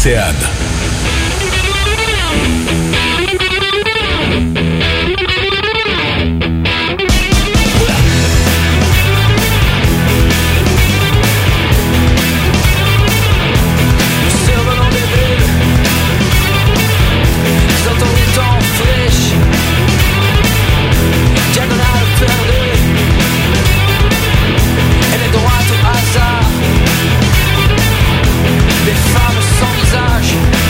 Océane. Des femmes sans visage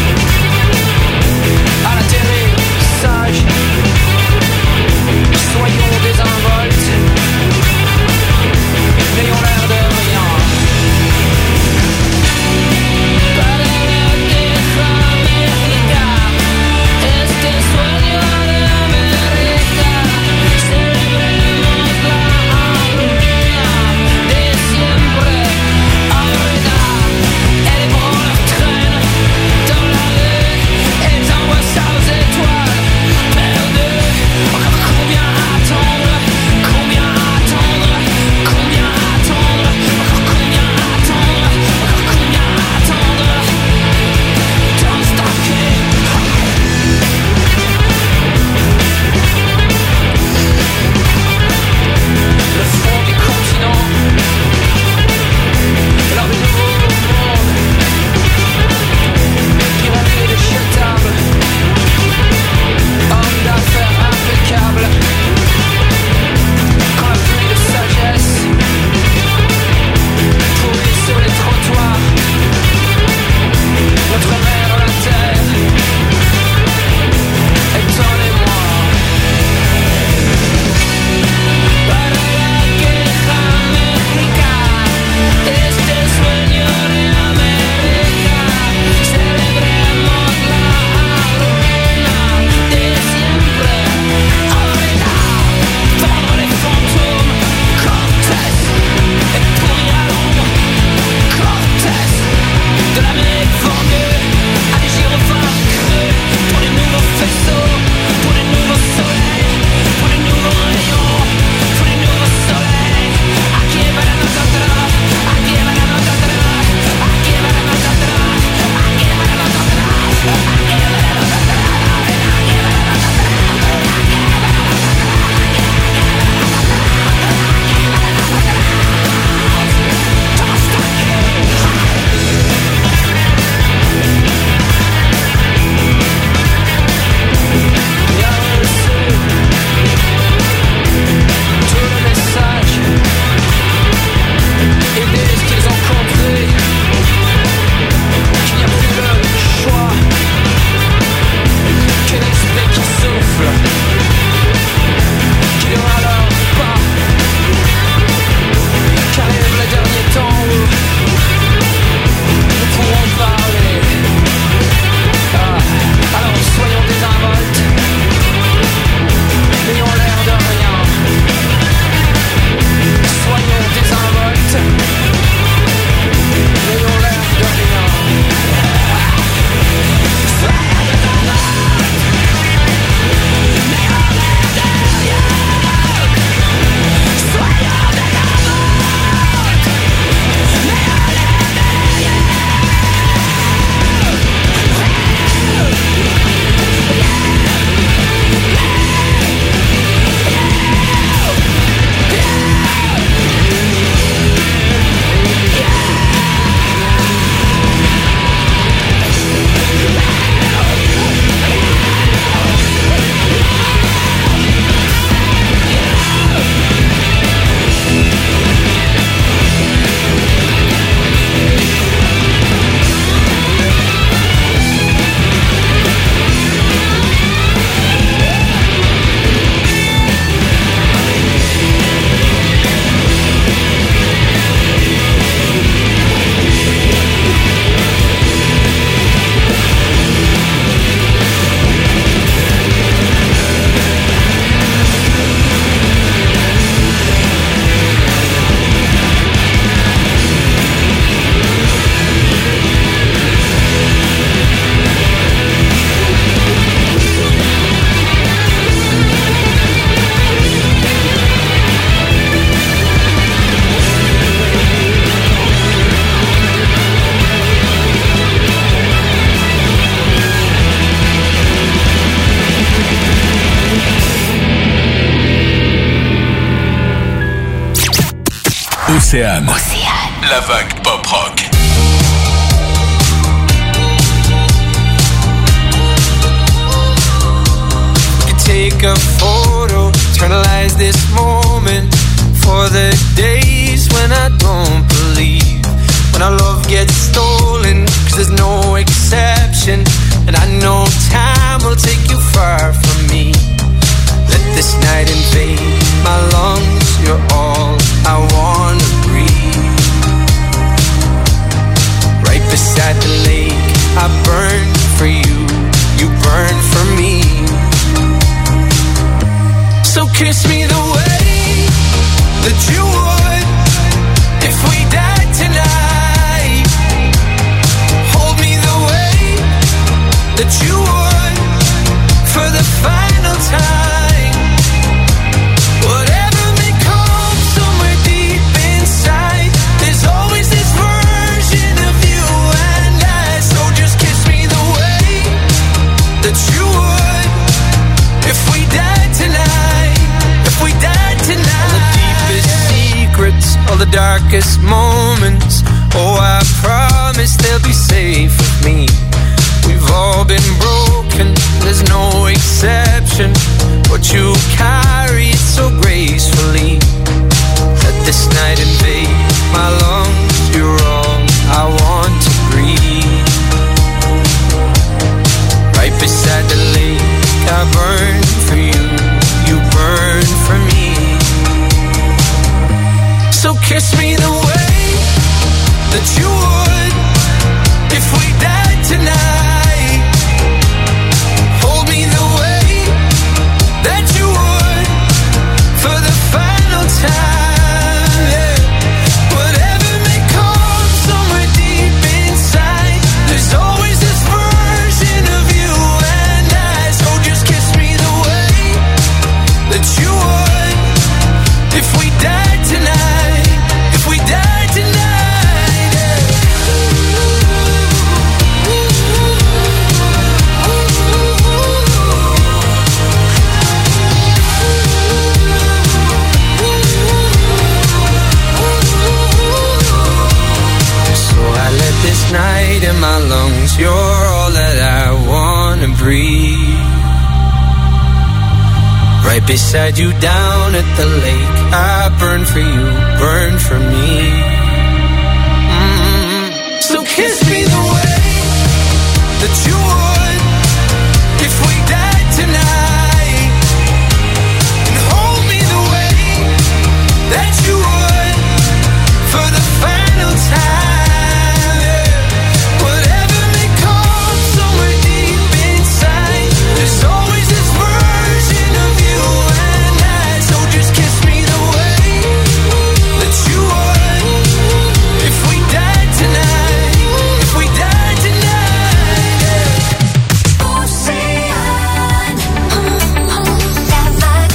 Océane. La vague pop-rock. Take a photo, eternalize this moment for the days when I don't believe, when our love gets stolen, 'cause there's no exception, and I know time will take you far from me. Let this night invade my lungs, you're all I wanna breathe. Right beside the lake, I burn for you, you burn for me. So kiss me the way that you would if we died tonight. Hold me the way that you would for the final time. Whatever may come somewhere deep inside, there's always this version of you and I. So just kiss me the way that you would if we died tonight. We died tonight. All the deepest secrets, all the darkest moments, oh, I promise they'll be safe with me. We've all been broken, there's no exception, but you carry it so gracefully. Let this night invade my lungs, you're all I want to breathe. Right beside the lake, I burn for you, you burn for me. So kiss me the way that you would if we died tonight. Hold me the way that you would for the final time. Yeah. Whatever may come somewhere deep inside, there's always this version of you and I. So just kiss me the way that you would if we died tonight, if we died tonight, yeah. So I let this night in my lungs, you're all that I wanna breathe. Right beside you down at the lake, I burn for you, burn for me. So kiss me the way that you would if we died tonight, and hold me the way that you would for the final time. Yeah. Whatever may come somewhere deep inside, there's always this version of you and I. So just kiss me the way that you would if we died tonight, if we died tonight, yeah. Ocean, that vibe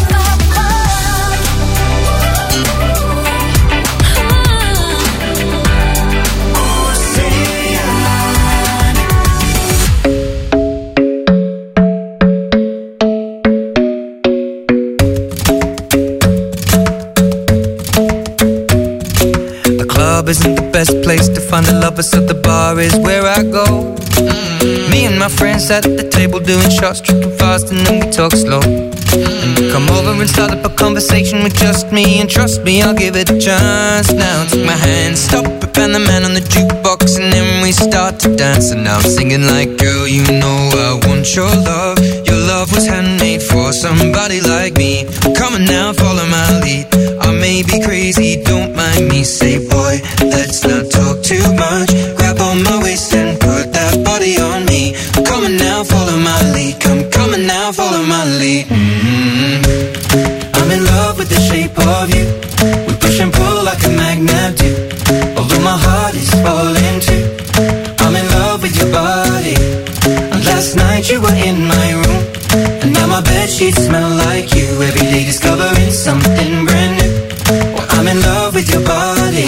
The club isn't the best place to find a lover, so the bar is where I go. Me and my friends sat at the table doing shots, tripping fast, and then we talk slow. And you come over and start up a conversation with just me, and trust me, I'll give it a chance. Now take my hand, stop it, and the man on the jukebox, and then we start to dance. And now I'm singing like, girl, you know I want your love. Your love was handmade for somebody like me. Come on now, follow my lead. I may be crazy, don't mind me. Say, boy, let's not talk too much. Grab on my waist and put that body on me. Come on now, follow my lead. Come on now, follow my lead. I'm in love with the shape of you. We push and pull like a magnet do. Although my heart is falling too. I'm in love with your body. And last night you were in my room, and now my bedsheets smell like you. Every day discovering something brand new. Well, I'm in love with your body.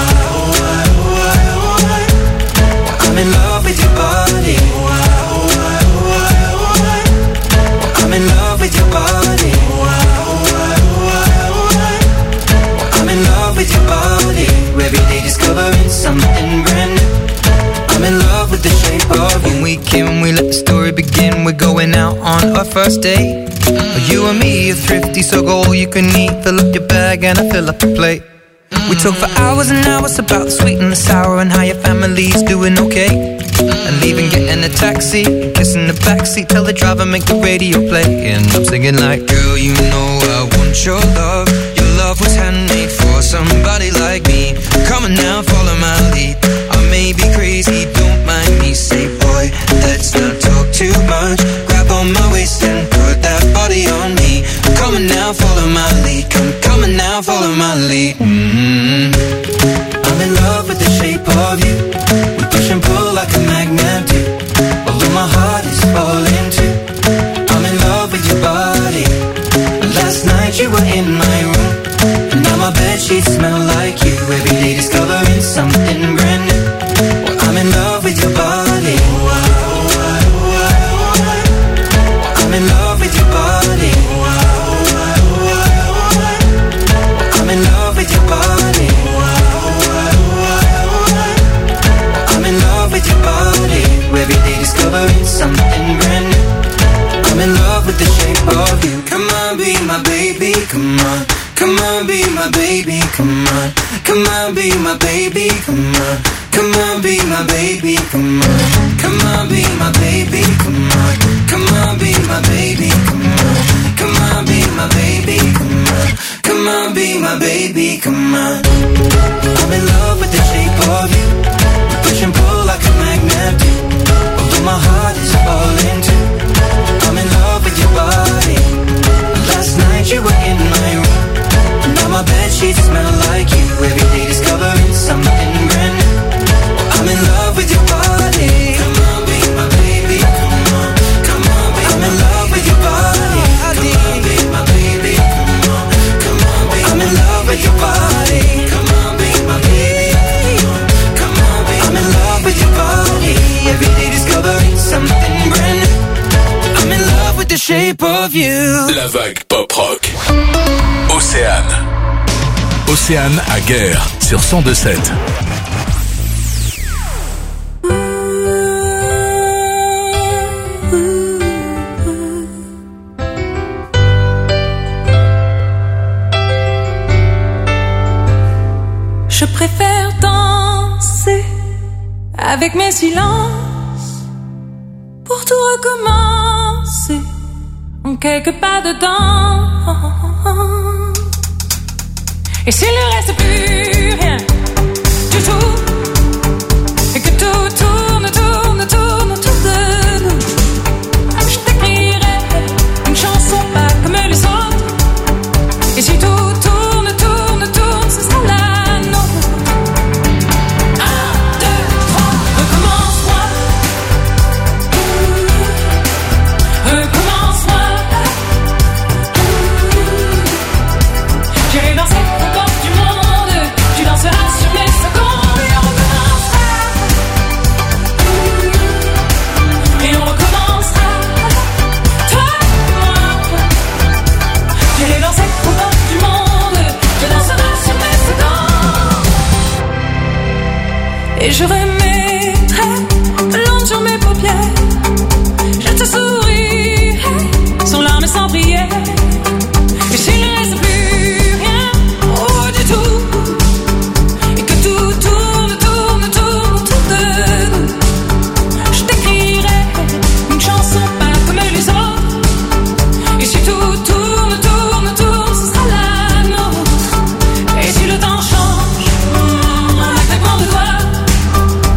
I'm in love with your body. I'm in love with your body. I'm in love with your body. let the story begin. We're going out on our first date. You and me are thrifty, so go all you can eat. Fill up your bag and I fill up the plate. We talk for hours and hours about the sweet and the sour and how your family's doing okay. And leaving, getting a taxi, kissing the backseat, tell the driver make the radio play. And I'm singing like, girl, you know I want your love. Your love was handmade for somebody like me. Come on now, follow my lead. I may be crazy, don't mind me. Say, boy, let's not talk too much. Grab on my waist and put that body on me. Come on now, follow my lead. Come on now, follow my lead. I'm in love with the shape of you. We push and pull like a magnet do. Although my heart is falling too. I'm in love with your body. Last night you were in my room, and now my bedsheets smell like you. Every day discovering something brand new. Well, I'm in love with your body. I'm in love with your body. I'm in love with your body. I'm in love with your body. Every day discovering something brand new. I'm in love with the shape of you. Come on, be my baby, come on. Come on, be my baby, come on. Come on, be my baby, come on. Come on, be my baby, come on. Come on, be my baby, come on. Come on, be my baby, come on. Come on, be my baby, come on. Come on, be my baby, come on. I'm in love with the shape of you. We push and pull like a magnet do. Although my heart is falling too. I'm in love with your body. Last night you were in my room, and now my bedsheets smell like you. Every day discovering something brand new. I'm in love with your body. Come on, be my baby. Come on, come on, be I'm in love with your body. Come on, be my baby. Come on, come on, be I'm in love with your body. Come on, be my baby. Come on, be I'm in love with your body. Every day discovering something brand new. I'm in love with the shape of you. La vague pop rock. Océane. Océane à Guerre sur 102.7. Je préfère danser avec mes silences pour tout recommencer en quelques pas dedans. Et s'il ne reste plus rien du tout, et que tout tourne, tourne, tourne autour de nous, je t'écrirai une chanson pas comme les autres. Et si tout tourne, tourne, tourne, ce sera la nôtre. 1, 2, 3, recommence-moi. Recommence-moi. J'irai danser aux portes du monde. Tu danseras sur mes secondes et on recommencera. Et on recommencera. Toi et moi. J'irai danser aux portes du monde. Tu danseras sur mes secondes. Et je remettrai l'onde sur mes paupières. Je te sourirai sans larmes et sans prière. Et s'il ne reste plus rien, oh du tout, et que tout tourne, tourne, tourne autour de nous, je t'écrirai une chanson pas comme les autres. Et si tout tourne, tourne, tourne, ce sera la nôtre. Et si le temps change, en un claquement de doigts,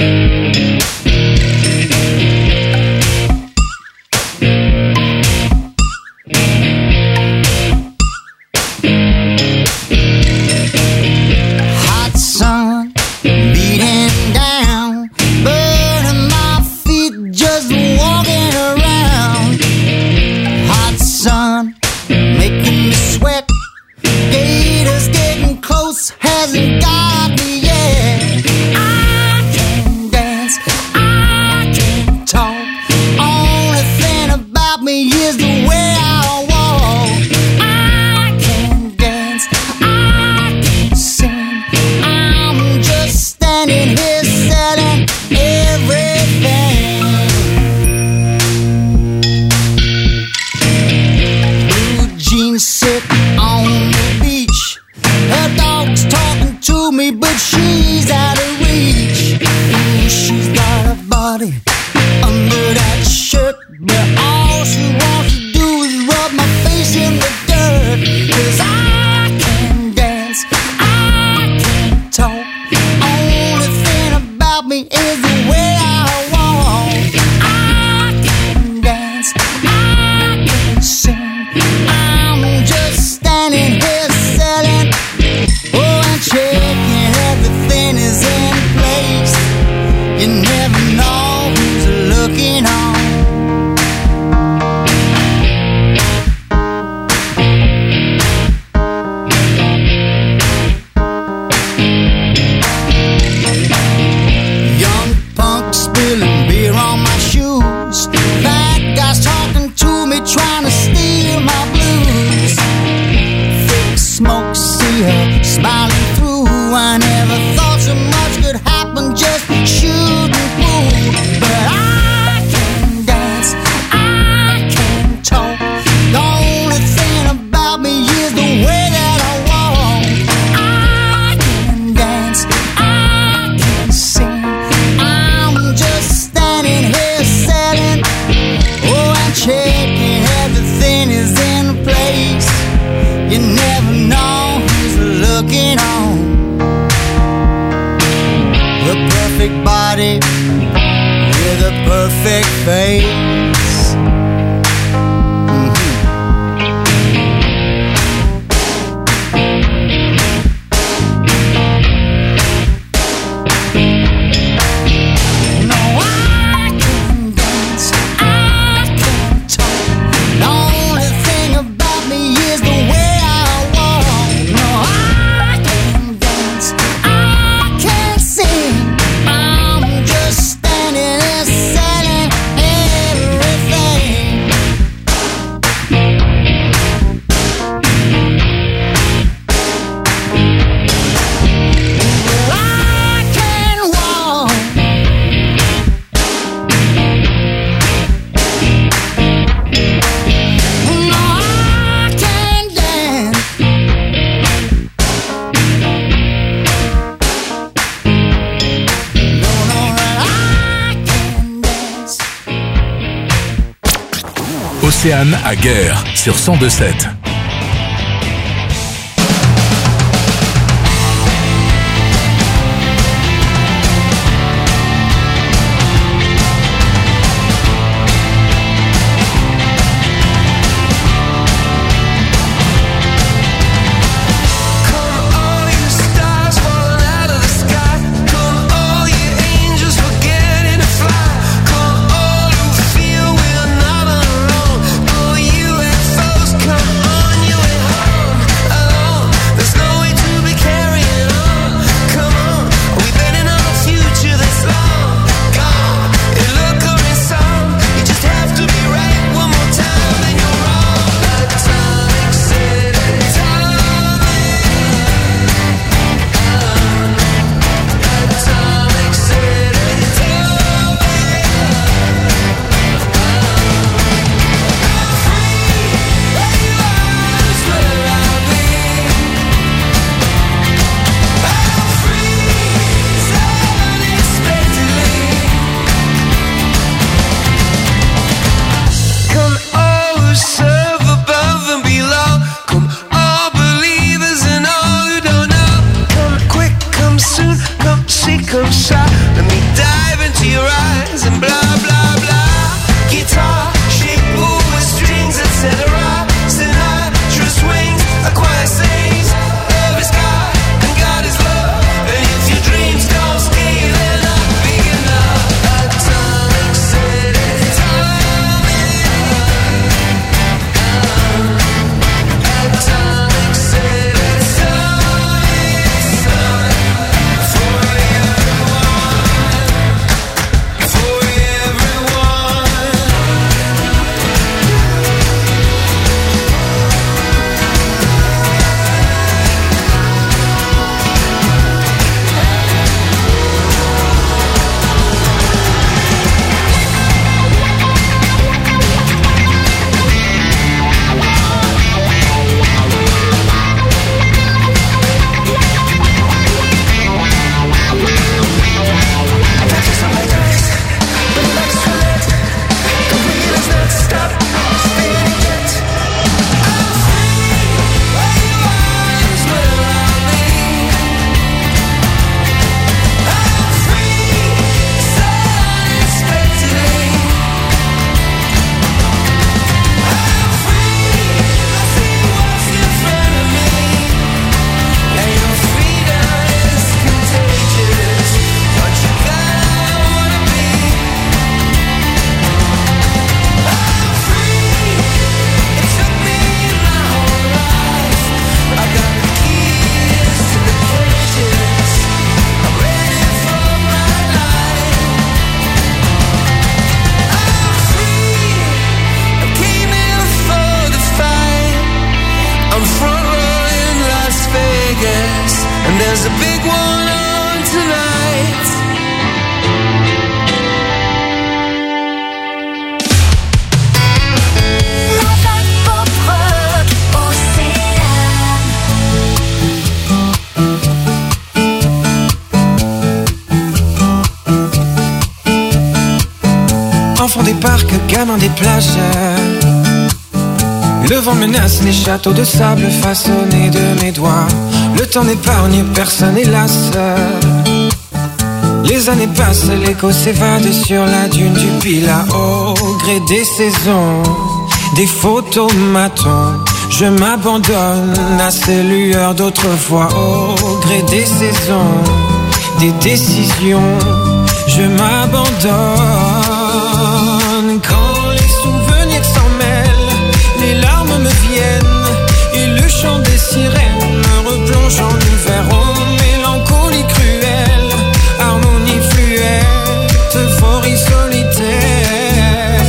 Océane à Guerre sur 102.7. Come on. Enfant des parcs, gamin des plages. Le vent menace les châteaux de sable façonnés de mes doigts. Le temps n'épargne personne, hélas. Les années passent, l'écho s'évade sur la dune du Pilat. Au gré des saisons, des photomatons, je m'abandonne à ces lueurs d'autrefois. Au gré des saisons, des décisions, je m'abandonne. Quand les souvenirs s'en mêlent, les larmes me viennent et le chant des sirènes me replonge en hiver. Oh, mélancolie cruelle, harmonie fluette, euphorie solitaire.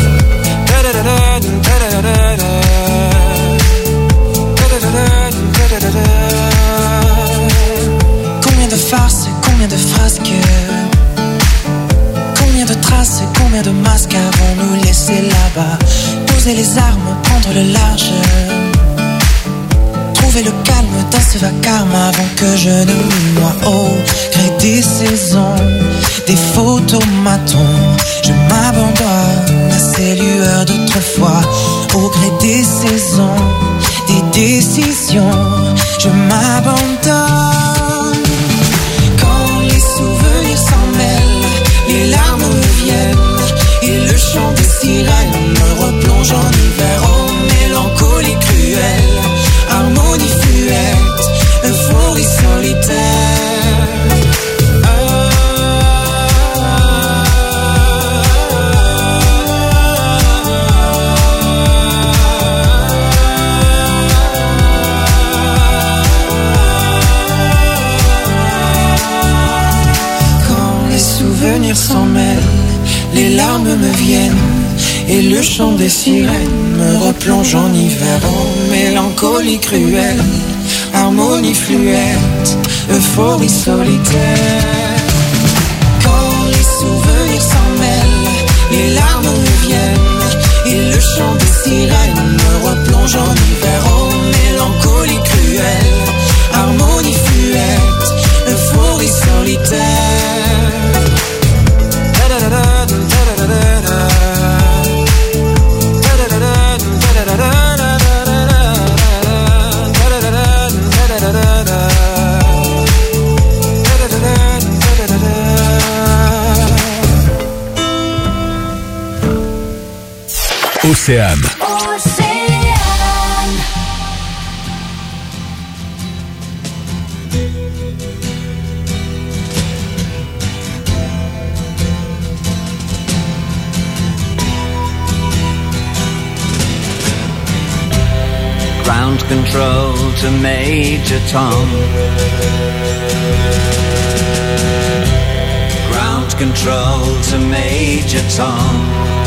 Combien de farces, combien de frasques, combien de traces, combien de masques avons-nous laissé là-bas? Poser les armes, prendre le large, trouver le calme dans ce vacarme avant que je ne me noie. Au gré des saisons, des photomatons, je m'abandonne à ces lueurs d'autrefois. Au gré des saisons, des décisions, je m'abandonne. Quand les souvenirs s'en mêlent, les larmes me viennent et le chant des sirènes me replonge en hiver. Oh, mélancolie cruelle, harmonie fluette, euphorie solitaire. S'en mêlent, les larmes me viennent et le chant des sirènes me replonge en hiver. Oh, mélancolie cruelle, harmonie fluette, euphorie solitaire. Quand les souvenirs s'en mêlent, les larmes me viennent et le chant des sirènes me replonge en hiver. Oh, mélancolie cruelle, harmonie fluette, euphorie solitaire. Océane. Ground control to Major Tom. Ground control to Major Tom.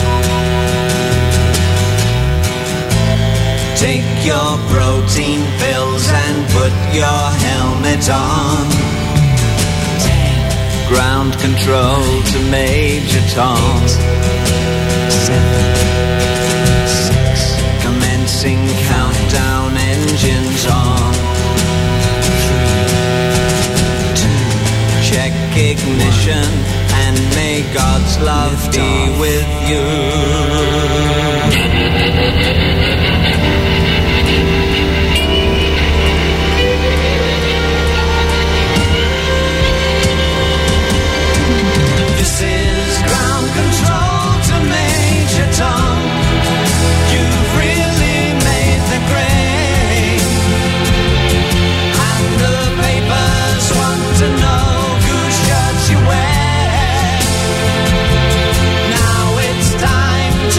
Take your protein pills and put your helmet on. 10. Ground control to Major Tom. 7, 6. Commencing countdown, engines on. 3, 2. Check ignition and may God's love be with you. This is ground control to Major Tom. You've really made the grade, and the papers want to know whose shirts you wear. Now it's time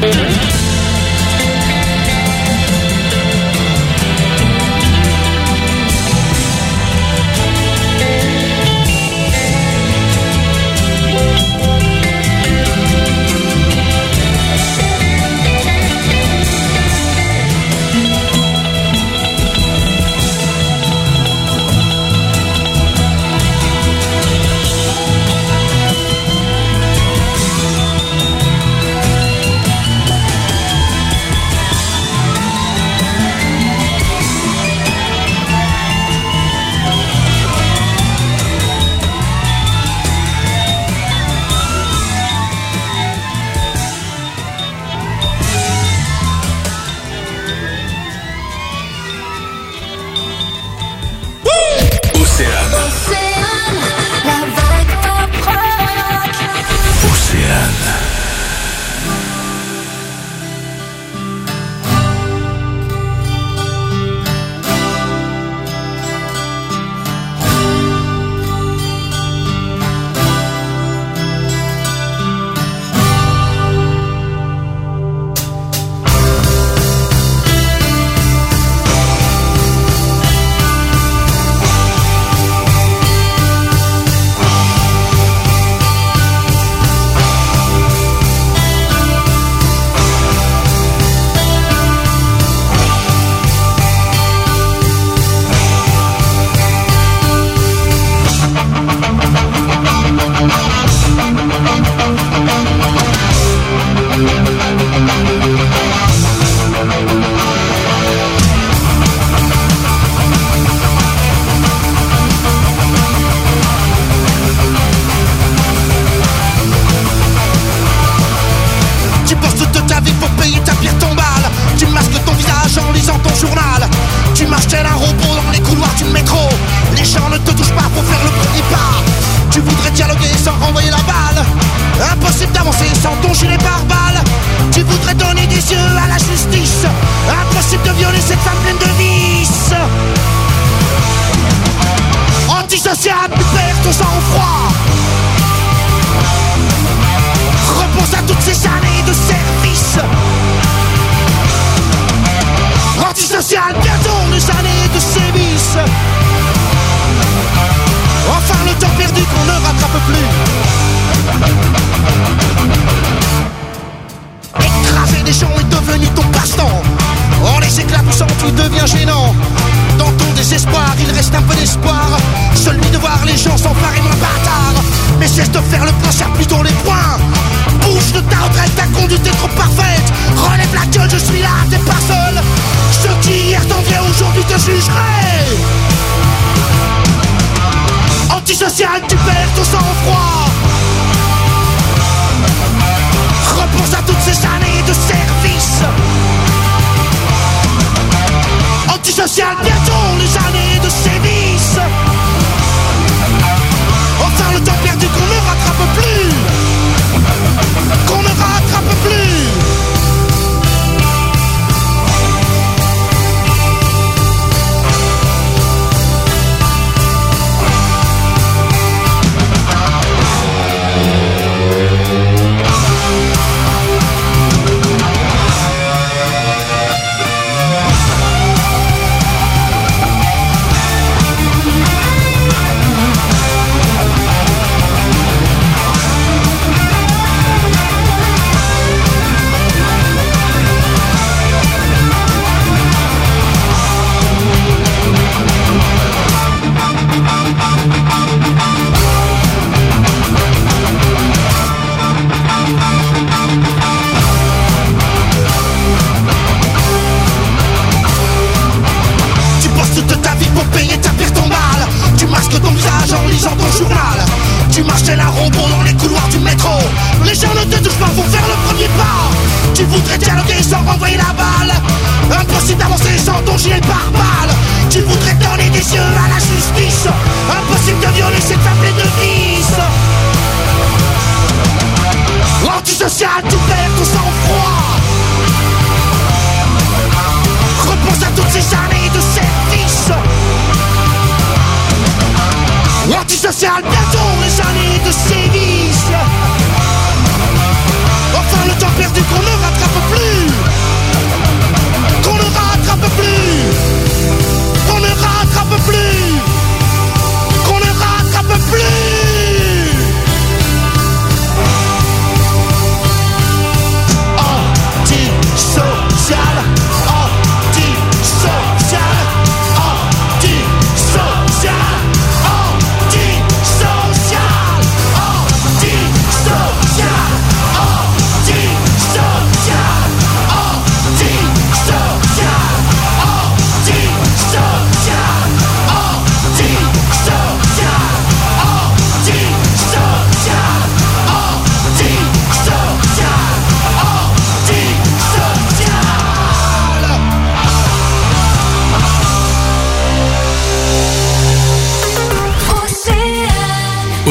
Antisocial, bientôt les années de sévices. Enfin le temps perdu qu'on ne rattrape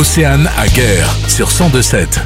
Océane à Guerre sur 102.7.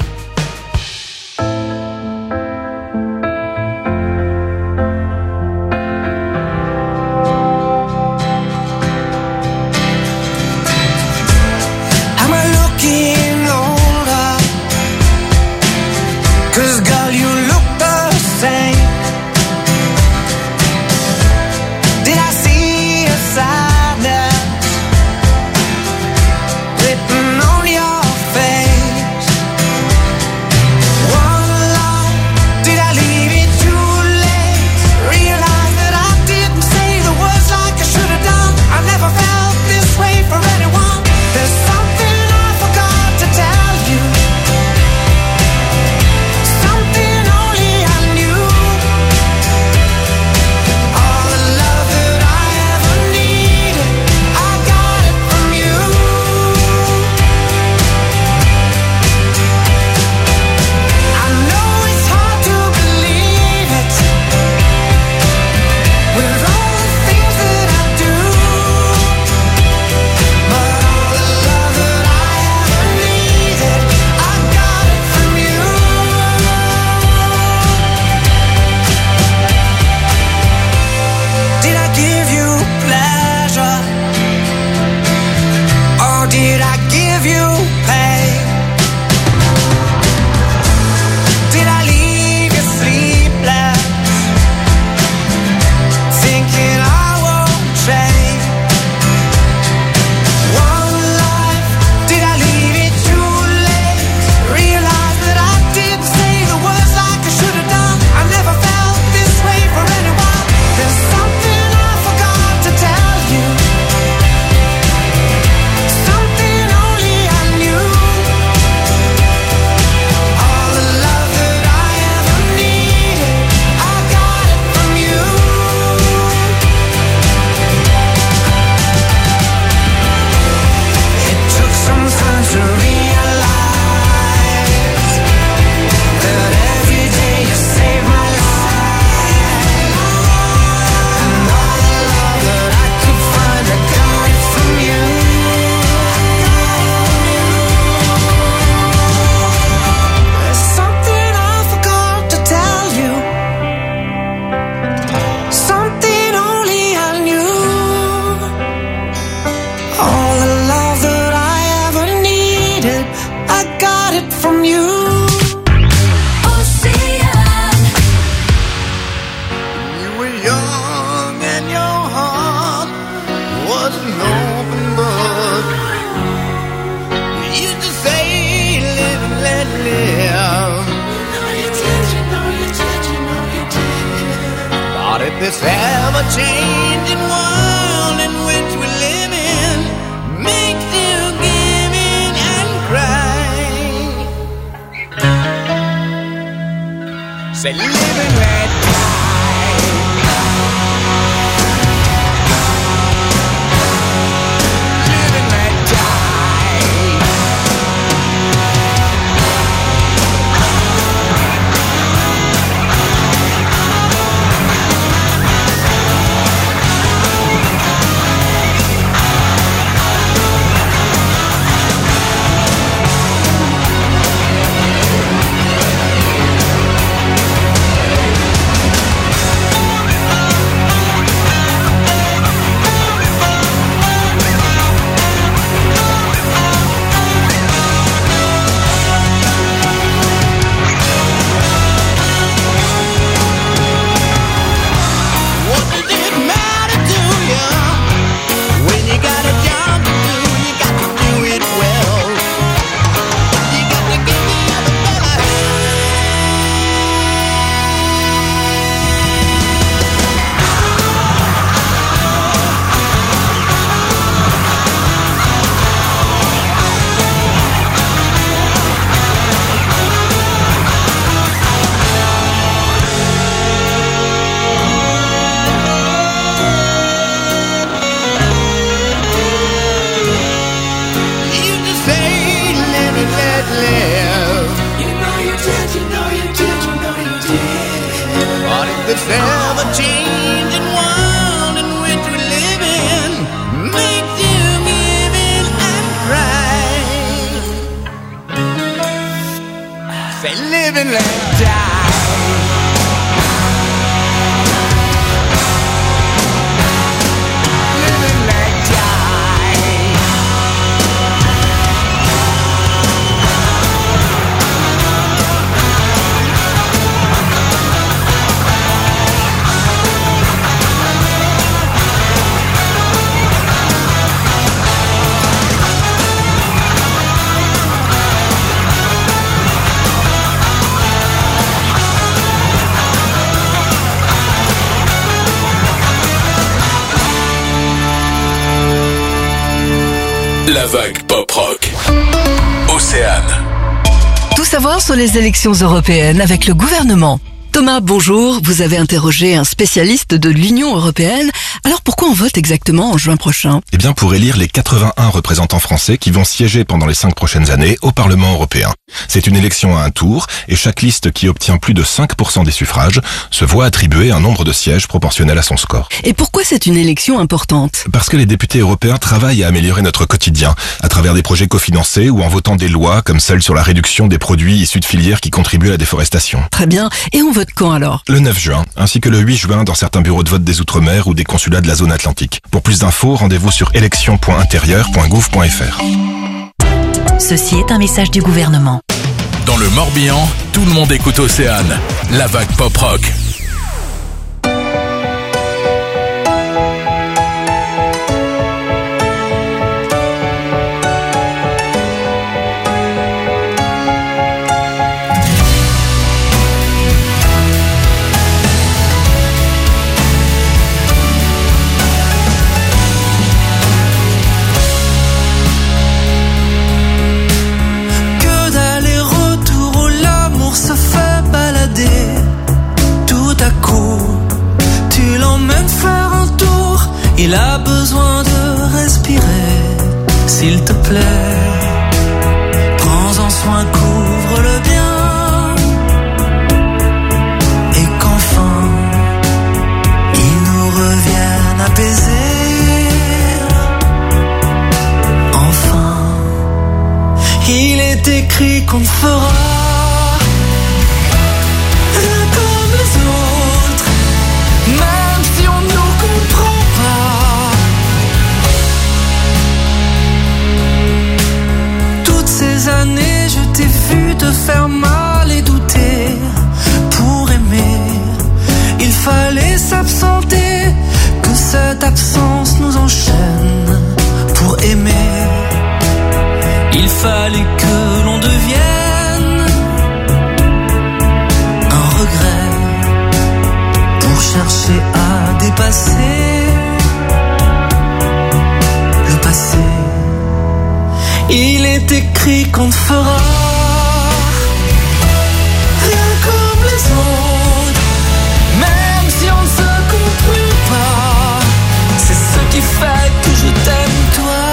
This ever-changing world in which we live in makes you give in and cry. Say, live and let this ever-changing world in which we live in makes you give in and cry. Say live and let die. Live and let die. La vague pop-rock. Océane. Tout savoir sur les élections européennes avec le gouvernement. Thomas, bonjour. Vous avez interrogé un spécialiste de l'Union européenne. Alors pourquoi on vote exactement en juin prochain ? Eh bien pour élire les 81 représentants français qui vont siéger pendant les 5 prochaines années au Parlement européen. C'est une élection à un tour et chaque liste qui obtient plus de 5% des suffrages se voit attribuer un nombre de sièges proportionnel à son score. Et pourquoi c'est une élection importante ? Parce que les députés européens travaillent à améliorer notre quotidien à travers des projets cofinancés ou en votant des lois comme celle sur la réduction des produits issus de filières qui contribuent à la déforestation. Très bien. Et on vote quand alors ? Le 9 juin, ainsi que le 8 juin dans certains bureaux de vote des Outre-mer ou des consulats de la zone atlantique. Pour plus d'infos, rendez-vous sur élection.intérieur.gouv.fr. Ceci est un message du gouvernement. Dans le Morbihan, tout le monde écoute Océane. La vague pop-rock. Il a besoin de respirer, s'il te plaît. Prends-en soin, couvre-le bien. Et qu'enfin, il nous revienne apaisé. Enfin, il est écrit qu'on ne fera rien comme les autres, même si on nous comprend. Ces années, je t'ai vu te faire mal et douter. Pour aimer, il fallait s'absenter. Que cette absence nous enchaîne. Pour aimer, il fallait que l'on devienne un regret. Pour chercher à dépasser le passé. Il est écrit qu'on ne fera rien comme les autres, même si on ne se comprend pas. C'est ce qui fait que je t'aime toi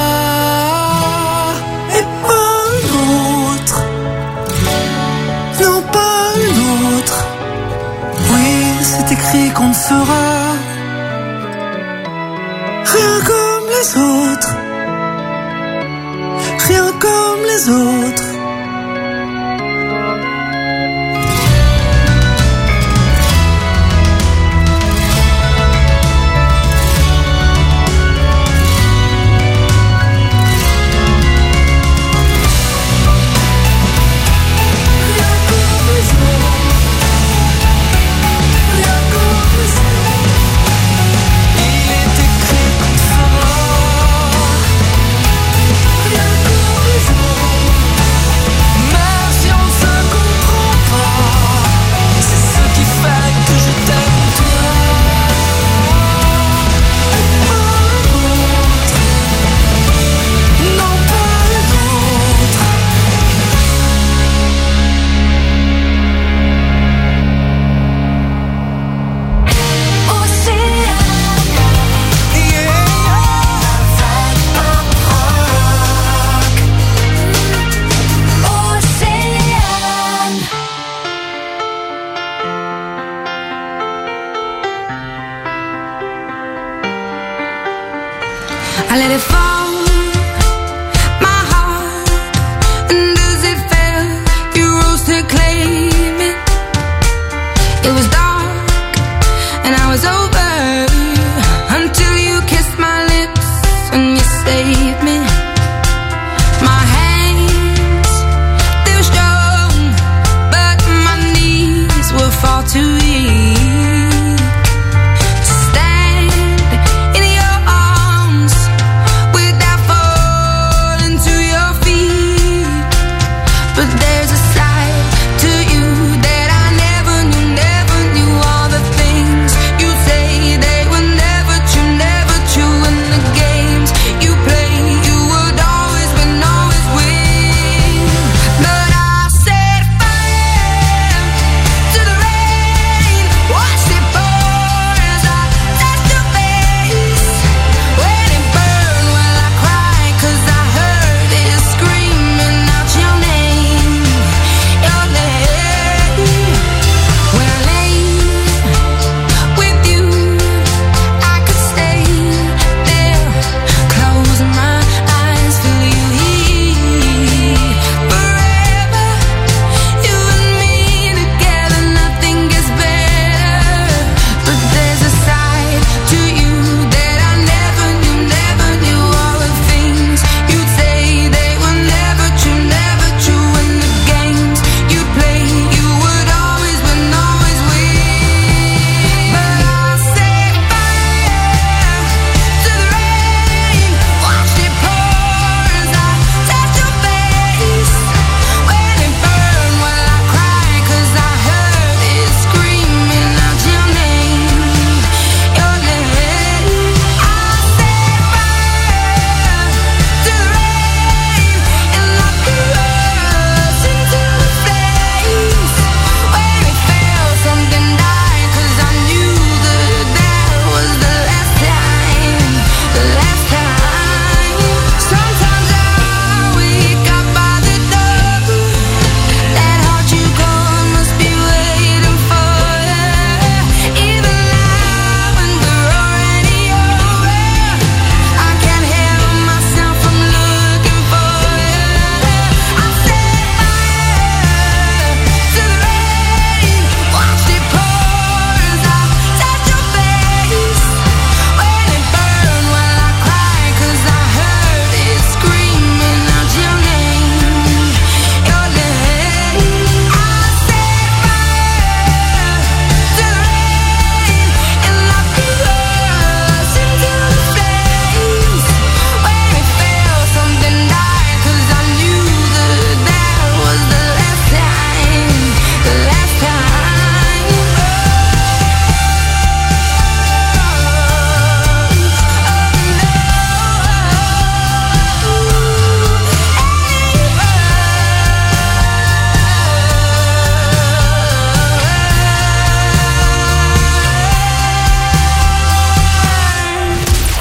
et pas un autre. Non, pas un autre. Oui, c'est écrit qu'on ne fera rien comme les autres. Rien comme les autres.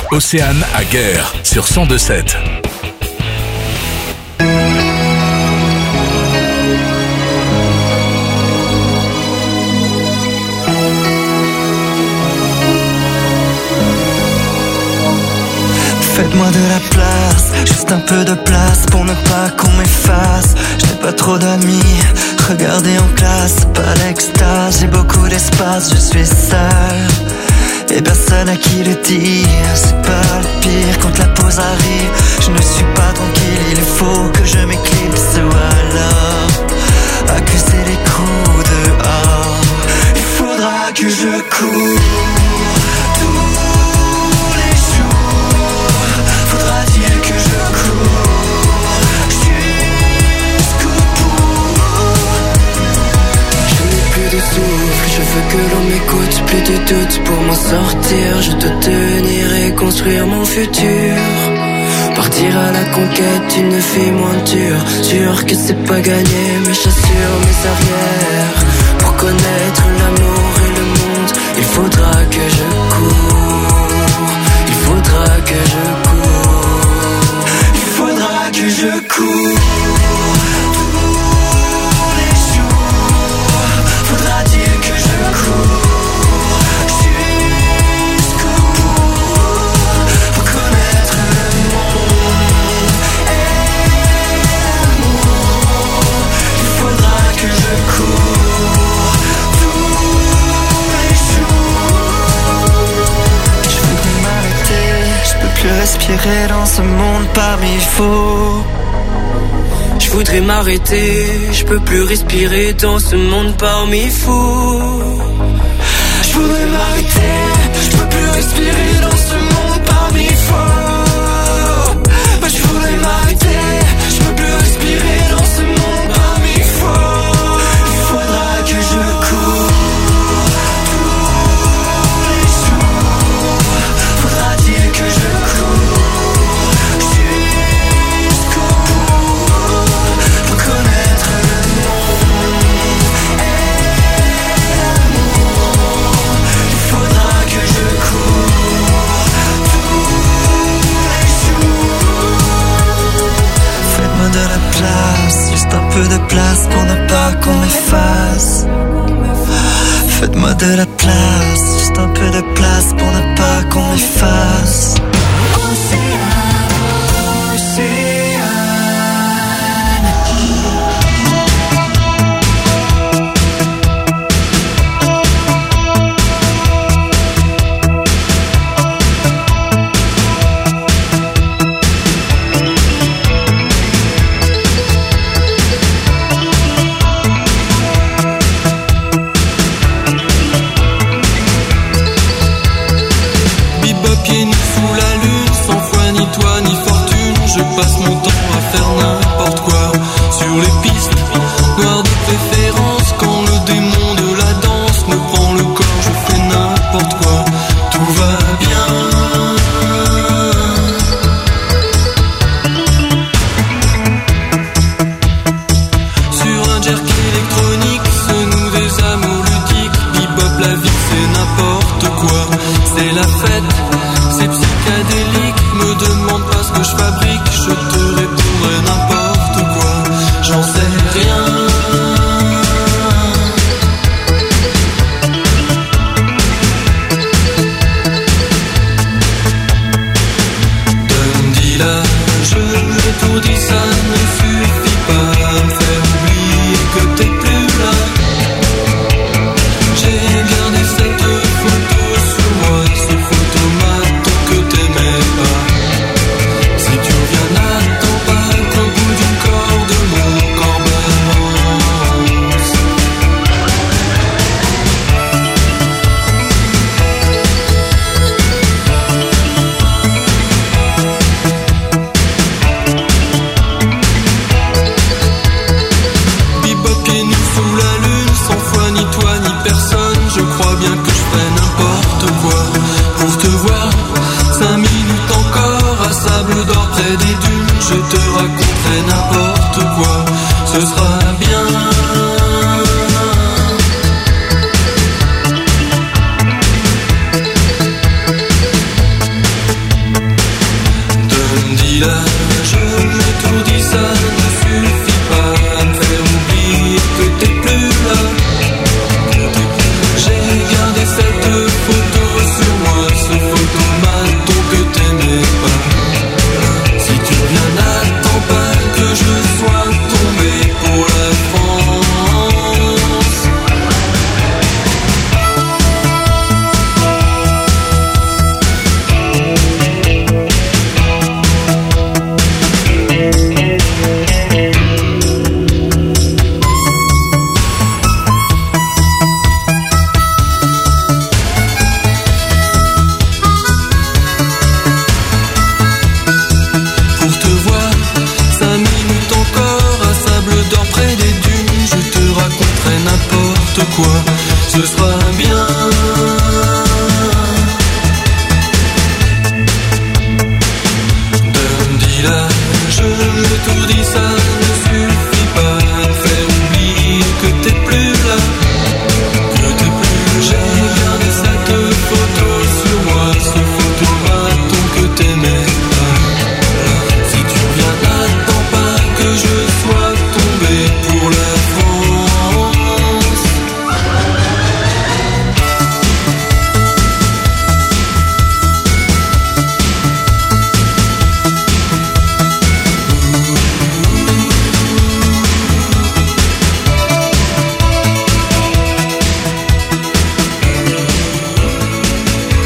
Océane à Guerre sur 102.7. Faites-moi de la place, juste un peu de place pour ne pas qu'on m'efface. Je n'ai pas trop d'amis, regardez en classe, pas l'extase. J'ai beaucoup d'espace, je suis seul et personne à qui le dire. C'est pas le pire quand la pause arrive. Je ne suis pas tranquille, il faut que je m'éclipse ou alors accuser les coups dehors. Il faudra que je cours tous les jours. Faudra-t-il que je cours jusqu'au bout? Je n'ai plus de souffle, je veux que l'on m'écoute. Plus de doute pour m'en sortir. Je dois tenir et construire mon futur. Partir à la conquête d'une vie moins dure. Sûr que c'est pas gagné, mais j'assure mes arrières. Pour connaître l'amour et le monde, il faudra que je cours. Il faudra que je cours. Il faudra que je cours tous les jours. Faudra-t-il que je cours jusqu'au bout pour connaître le monde et l'amour? Il faudra que je cours tous les jours. Je voudrais m'arrêter, je peux plus respirer dans ce monde parmi faux. Je voudrais m'arrêter, je peux plus respirer dans ce monde parmi fous. Je voudrais m'arrêter, je peux plus respirer dans ce monde parmi faux. Je voudrais m'arrêter, je peux plus respirer dans ce monde parmi faux. Il faudra que je cours tous les jours. Faudra-t-il que je cours jusqu'au bout pour connaître le monde et l'amour? Il faudra que je cours tous les jours. Faites-moi de la place, juste un peu de place pour ne pas qu'on m'efface. Faites-moi de la place, juste un peu de place pour ne pas qu'on m'efface. Pieds nus sous la lune, sans foi ni toi ni fortune. Je passe mon temps à faire n'importe quoi sur les pistes noires de préférence. Quand le démon de la danse me prend le corps, je fais n'importe quoi. Tout va bien. Sur un jerk électronique se nouent des amours ludiques. Bebop, la vie c'est n'importe quoi. C'est la fête, c'est psychédélique. Me demande pas ce que je fabrique, je te répondrai n'importe quoi. J'en sais rien. Donne-dis-la, je tout dis, ça ne suffit pas à me faire oublier que t'es plus là. J'ai gardé cette photo sur moi, ce photomaton que t'aimais pas. Si tu reviens, n'attends pas qu'au bout du corps de mon corps balance. Bebop pieds nus sous la lune, sans foi ni toi ni personne. Je crois bien que je ferai n'importe quoi pour te voir. 5 minutes encore à sable d'or près des dunes. Je te raconterai n'importe quoi, ce sera bien. quoi.